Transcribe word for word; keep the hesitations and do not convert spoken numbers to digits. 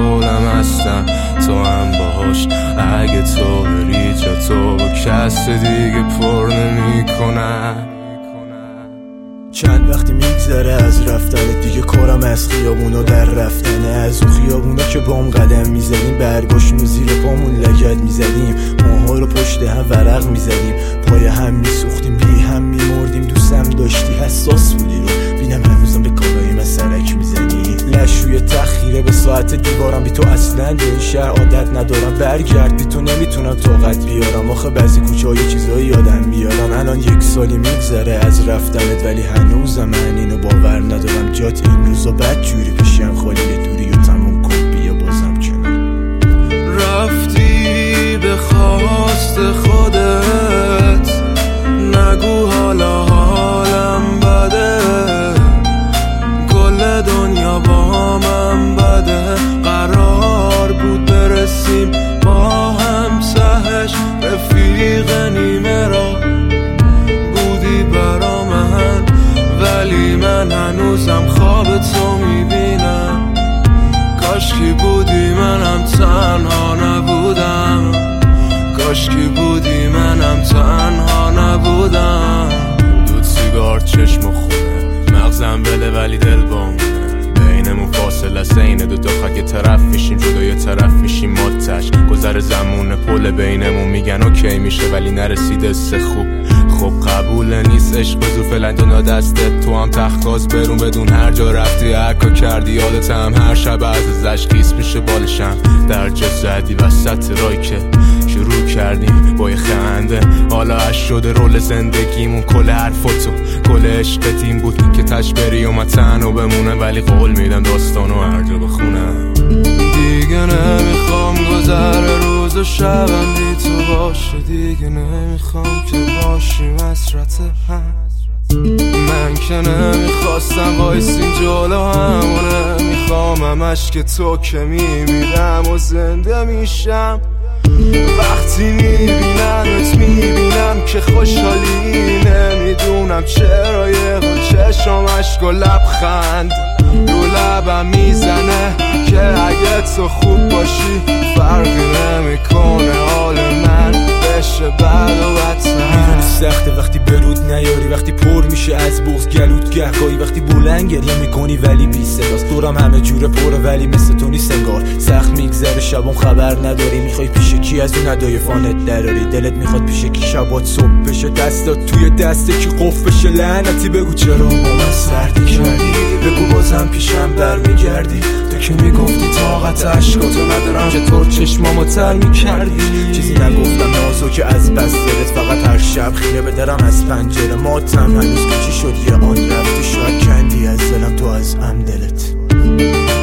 حولم هستن، تو هم باهاش. اگه تو بری جا تو با کس دیگه پر نمی کنن. چند وقتی میگذره از رفتن دیگه، کارم از خیابونا در رفتنه. از اون خیابونا که بام قدم میزدیم، برگاشون رو زیر پامون لگد میزدیم، ماها رو پشت هم ورق میزدیم، پای هم میسوختیم، بی هم میمردیم. دوستم داشتی، حساس بودی رو بینم هنوزم به کارهای من سرک میزنی. لشوی تخیره به ساعت دیوارم، بی تو اصلا به این شهر عادت ندارم. برگرد بی تو نمیتونم طاقت بیارم. آخه بعضی کوچه های چیزایی یادم بیارم. الان یک سالی میگذره از رفتنت، ولی هنوزم من اینو باور ندارم. جات این روزا بد جوری پیشم خالی، دوری و تموم کن بیا بازم کنار. رفتی به خواست خودت، نگو حالا حالم بده، کل دنیا با من بده. قرار بود برسیم با هم سهش، رفیق نیمه را بودی برا من، ولی من هنوزم خواب تو میبینم. کاشکی بودی منم تنها نبودم، کاشکی بودی منم تنها نبودم. دود سیگار چشم و خونه، مغزم بله ولی دل بامونه. بینمون فاصله سینه دو تا خاک طرف میشیم، جدا یه طرف میشیم ماتش. گذر زمون پل بینمون میگن اوکی میشه، ولی نرسیده سه خوب. خب قبول نیست عشق بزو فعلا دو دستت، تو هم تخت برون بدون هر جا رفتی عکا کردی. یادت هم هر شب از ازش قیس میشه بالشم، در جا زدی وسط رای که شروع کردیم با یه خنده. حالا اش شده رول زندگیمون، کل حرفاتو کل عشقت این بود که تش بری و من تنها بمونه. ولی قول میدم داستانو هر جا بخونم. دیگه نمیخوام گذر روز و شبم بی تو باشه، دیگه نمیخوام که باشیم حسرت هم. من که نمیخواستم وایسیم جلو همونه، میخوام همش که تو که میمیرم و زنده میشم. وقتی میبینمت میبینم که خوشحالی، نمیدونم چرا یه چشم عشق و لبخند رو لبم میزنه که اگه تو خوب باشی فرقی نمیکنه حال من بشه بد و بدتر. میدونی سخته وقتی برود نیاری، وقتی پر میشه از بغض گلوت گهگاهی، وقتی بلند گریه میکنی ولی بی صداست. دورم همه جوره پره ولی مثل تو نیست انگار. سخت میگذره شبم خبر نداری، میخوای پیش کی از اون ندای فانت دراری. دلت میخواد پیش کی شبات صبح بشه، دستات توی دسته کی قفل بشه. لعنتی بگو چرا با من سردی کردی، بگو بازم پیشم برمیگردی. تو که میگفتی طاقت عشقاتو ندارم، چطور چشمامو تر میکردی. چیزی نگفتم نازو که از بس دلت، فقط هر شب خیره بدرم از پنجره. ماتم هنوز که چی شد یه آن رفتی، شاید کندی از دلم تو از هم دلت.